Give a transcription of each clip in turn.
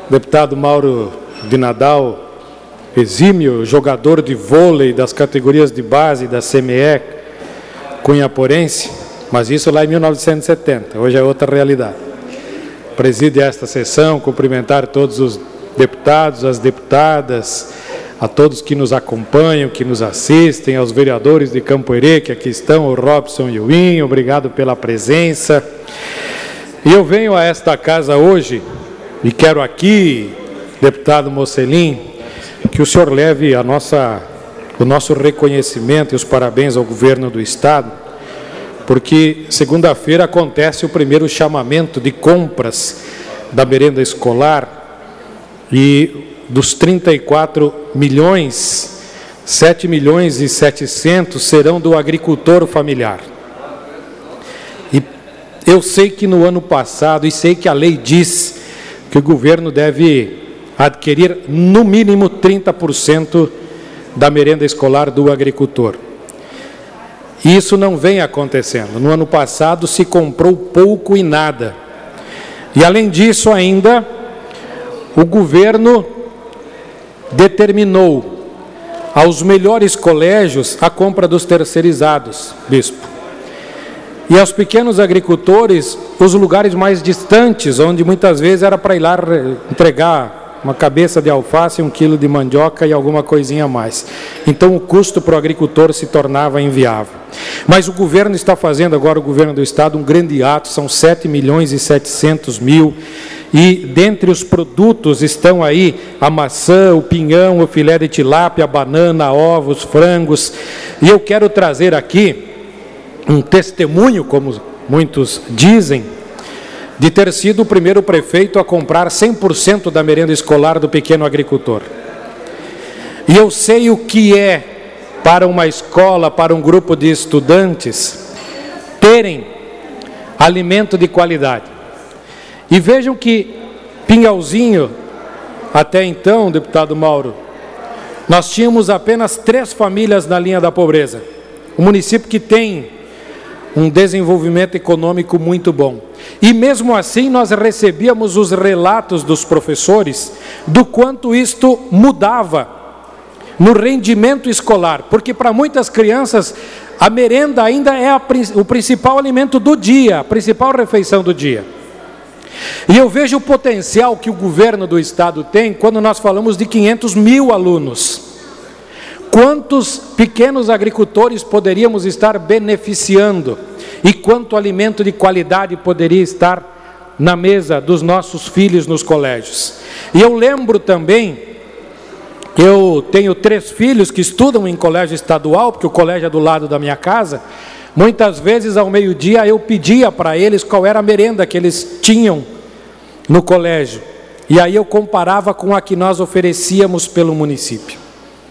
deputado Mauro de Nadal, exímio jogador de vôlei das categorias de base da CME cunhaporense, mas isso lá em 1970, hoje é outra realidade. Preside esta sessão, cumprimentar todos os deputados, as deputadas, a todos que nos acompanham, que nos assistem, aos vereadores de Campo Herê, que aqui estão, o Robson e o Inho, obrigado pela presença. E eu venho a esta casa hoje, e quero aqui, deputado Mocelin, que o senhor leve o nosso reconhecimento e os parabéns ao governo do Estado, porque segunda-feira acontece o primeiro chamamento de compras da merenda escolar e dos 34 milhões, 7 milhões e 700 serão do agricultor familiar. E eu sei que no ano passado, e sei que a lei diz que o governo deve adquirir no mínimo 30% da merenda escolar do agricultor. E isso não vem acontecendo. No ano passado se comprou pouco e nada. E além disso ainda, o governo determinou aos melhores colégios a compra dos terceirizados, bispo. E aos pequenos agricultores, os lugares mais distantes, onde muitas vezes era para ir lá entregar uma cabeça de alface, 1 quilo de mandioca e alguma coisinha a mais. Então o custo para o agricultor se tornava inviável. Mas o governo está fazendo agora, o governo do Estado, um grande ato, são 7 milhões e 700 mil, e dentre os produtos estão aí a maçã, o pinhão, o filé de tilápia, a banana, ovos, frangos. E eu quero trazer aqui um testemunho, como muitos dizem, de ter sido o primeiro prefeito a comprar 100% da merenda escolar do pequeno agricultor. E eu sei o que é para uma escola, para um grupo de estudantes, terem alimento de qualidade. E vejam que Pinhalzinho, até então, deputado Mauro, nós tínhamos apenas 3 famílias na linha da pobreza. Um município que tem um desenvolvimento econômico muito bom. E mesmo assim nós recebíamos os relatos dos professores do quanto isto mudava no rendimento escolar, porque para muitas crianças a merenda ainda é o principal alimento do dia, a principal refeição do dia. E eu vejo o potencial que o governo do Estado tem quando nós falamos de 500 mil alunos. Quantos pequenos agricultores poderíamos estar beneficiando e quanto alimento de qualidade poderia estar na mesa dos nossos filhos nos colégios. E eu lembro também, eu tenho 3 filhos que estudam em colégio estadual, porque o colégio é do lado da minha casa. Muitas vezes ao meio-dia eu pedia para eles qual era a merenda que eles tinham no colégio. E aí eu comparava com a que nós oferecíamos pelo município.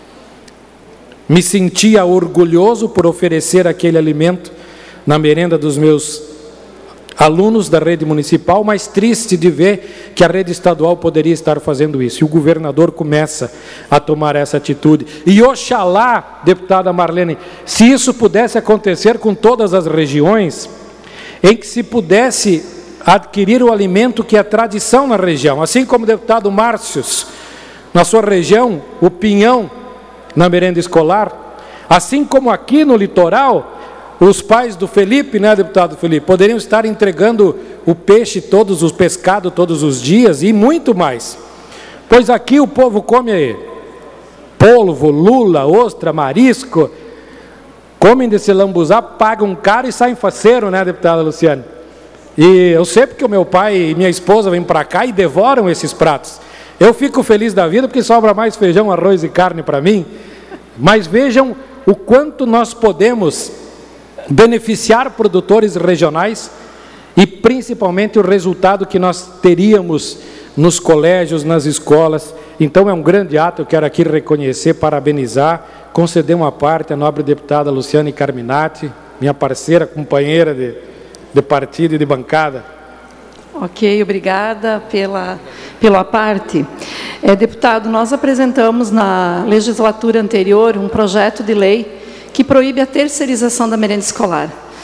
Me sentia orgulhoso por oferecer aquele alimento na merenda dos meus alunos da rede municipal, mas triste de ver que a rede estadual poderia estar fazendo isso. E o governador começa a tomar essa atitude. E oxalá, deputada Marlene, se isso pudesse acontecer com todas as regiões, em que se pudesse adquirir o alimento que é tradição na região. Assim como o deputado Márcios, na sua região, o pinhão na merenda escolar, assim como aqui no litoral, os pais do Felipe, né, deputado Felipe, poderiam estar entregando o peixe, o pescado todos os dias e muito mais. Pois aqui o povo come polvo, lula, ostra, marisco, comem desse lambuzá, pagam caro e saem faceiro, né, deputada Luciane? E eu sei porque o meu pai e minha esposa vêm para cá e devoram esses pratos. Eu fico feliz da vida porque sobra mais feijão, arroz e carne para mim. Mas vejam o quanto nós podemos beneficiar produtores regionais e principalmente o resultado que nós teríamos nos colégios, nas escolas. Então é um grande ato, eu quero aqui reconhecer, parabenizar, conceder uma parte à nobre deputada Luciane Carminati, minha parceira, companheira de partido e de bancada. Ok, obrigada pela parte. Deputado, nós apresentamos na legislatura anterior um projeto de lei que proíbe a terceirização da merenda escolar.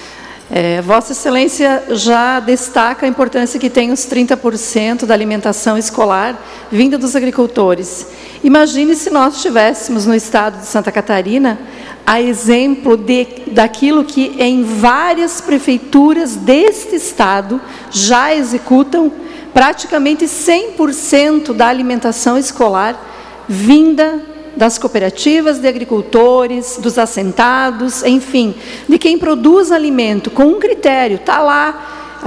Vossa Excelência já destaca a importância que tem os 30% da alimentação escolar vinda dos agricultores. Imagine se nós tivéssemos no estado de Santa Catarina a exemplo daquilo que em várias prefeituras deste estado já executam praticamente 100% da alimentação escolar vinda das cooperativas de agricultores, dos assentados, enfim, de quem produz alimento com um critério. Está lá,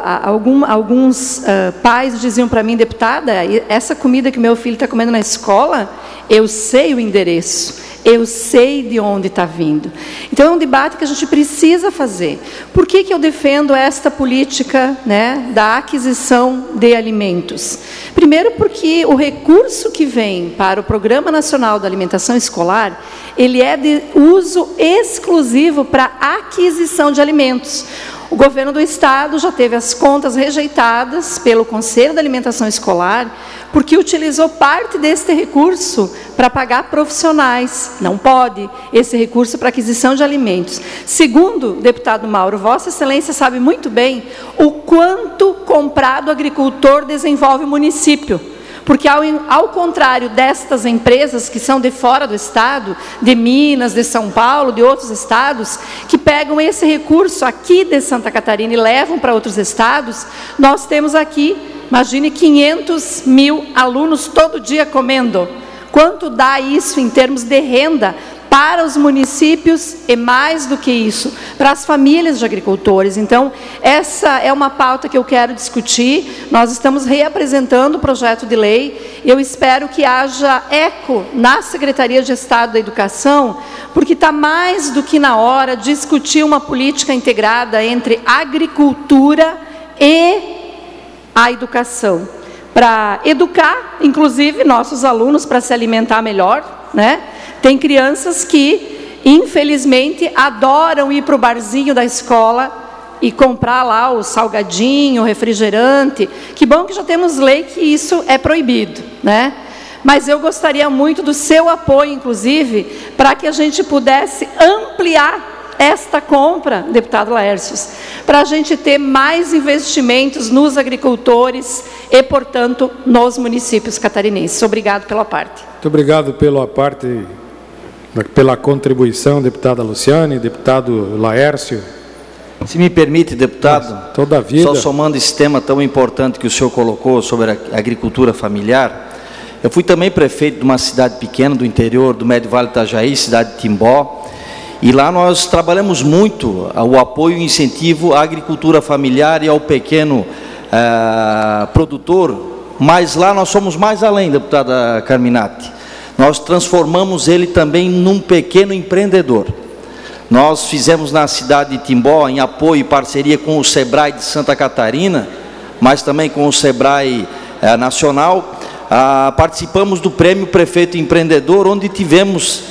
alguns pais diziam para mim, deputada, essa comida que meu filho está comendo na escola, eu sei o endereço, eu sei de onde está vindo. Então, é um debate que a gente precisa fazer. Por que eu defendo esta política, né, da aquisição de alimentos? Primeiro, porque o recurso que vem para o Programa Nacional da Alimentação Escolar, ele é de uso exclusivo para aquisição de alimentos. O governo do estado já teve as contas rejeitadas pelo Conselho da Alimentação Escolar, porque utilizou parte deste recurso para pagar profissionais. Não pode esse recurso para aquisição de alimentos. Segundo, deputado Mauro, Vossa Excelência sabe muito bem o quanto comprado agricultor desenvolve o município. Porque, ao contrário destas empresas que são de fora do estado, de Minas, de São Paulo, de outros estados, que pegam esse recurso aqui de Santa Catarina e levam para outros estados, nós temos aqui, imagine, 500 mil alunos todo dia comendo. Quanto dá isso em termos de renda para os municípios e, mais do que isso, para as famílias de agricultores? Então, essa é uma pauta que eu quero discutir. Nós estamos reapresentando o projeto de lei. Eu espero que haja eco na Secretaria de Estado da Educação, porque está mais do que na hora de discutir uma política integrada entre a agricultura e a educação, para educar, inclusive, nossos alunos para se alimentar melhor, né? Tem crianças que, infelizmente, adoram ir para o barzinho da escola e comprar lá o salgadinho, o refrigerante. Que bom que já temos lei que isso é proibido, né? Mas eu gostaria muito do seu apoio, inclusive, para que a gente pudesse ampliar esta compra, deputado Laércio, para a gente ter mais investimentos nos agricultores e, portanto, nos municípios catarinenses. Obrigado pela parte. Muito obrigado pela contribuição, deputada Luciane, deputado Laércio. Se me permite, deputado, toda a vida. Só somando esse tema tão importante que o senhor colocou sobre a agricultura familiar, eu fui também prefeito de uma cidade pequena do interior do Médio Vale do Itajaí, cidade de Timbó, e lá nós trabalhamos muito o apoio e incentivo à agricultura familiar e ao pequeno produtor, mas lá nós somos mais além, deputada Carminati. Nós transformamos ele também num pequeno empreendedor. Nós fizemos na cidade de Timbó, em apoio e parceria com o SEBRAE de Santa Catarina, mas também com o SEBRAE Nacional, participamos do Prêmio Prefeito Empreendedor, onde tivemos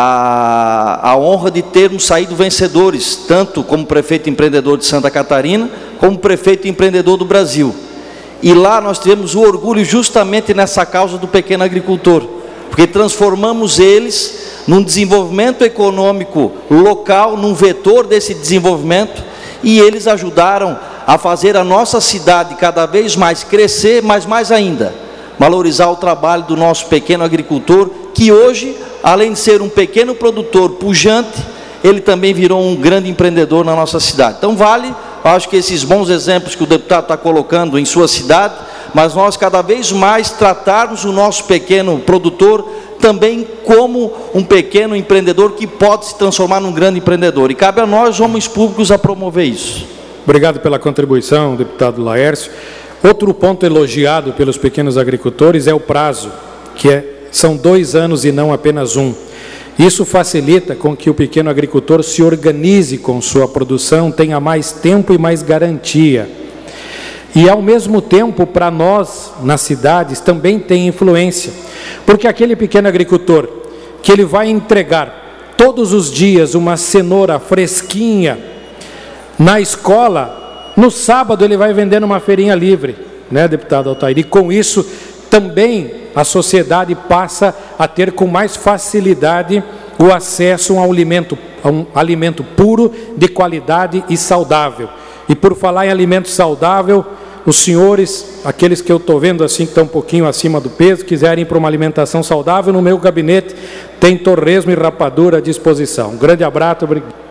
a honra de termos saído vencedores, tanto como prefeito empreendedor de Santa Catarina, como prefeito empreendedor do Brasil. E lá nós tivemos o orgulho justamente nessa causa do pequeno agricultor, porque transformamos eles num desenvolvimento econômico local, num vetor desse desenvolvimento, e eles ajudaram a fazer a nossa cidade cada vez mais crescer, mas mais ainda, valorizar o trabalho do nosso pequeno agricultor, que hoje, além de ser um pequeno produtor pujante, ele também virou um grande empreendedor na nossa cidade. Então vale, acho que esses bons exemplos que o deputado está colocando em sua cidade, mas nós cada vez mais tratarmos o nosso pequeno produtor também como um pequeno empreendedor que pode se transformar num grande empreendedor. E cabe a nós, homens públicos, a promover isso. Obrigado pela contribuição, deputado Laércio. Outro ponto elogiado pelos pequenos agricultores é o prazo, que são 2 anos e não apenas 1. Isso facilita com que o pequeno agricultor se organize com sua produção, tenha mais tempo e mais garantia. E, ao mesmo tempo, para nós, nas cidades, também tem influência. Porque aquele pequeno agricultor, que ele vai entregar todos os dias uma cenoura fresquinha na escola, no sábado ele vai vender numa feirinha livre, né, deputado Altair? E com isso, também a sociedade passa a ter com mais facilidade o acesso a um alimento puro, de qualidade e saudável. E por falar em alimento saudável, os senhores, aqueles que eu estou vendo assim, que estão um pouquinho acima do peso, quiserem ir para uma alimentação saudável, no meu gabinete tem torresmo e rapadura à disposição. Um grande abraço, obrigado.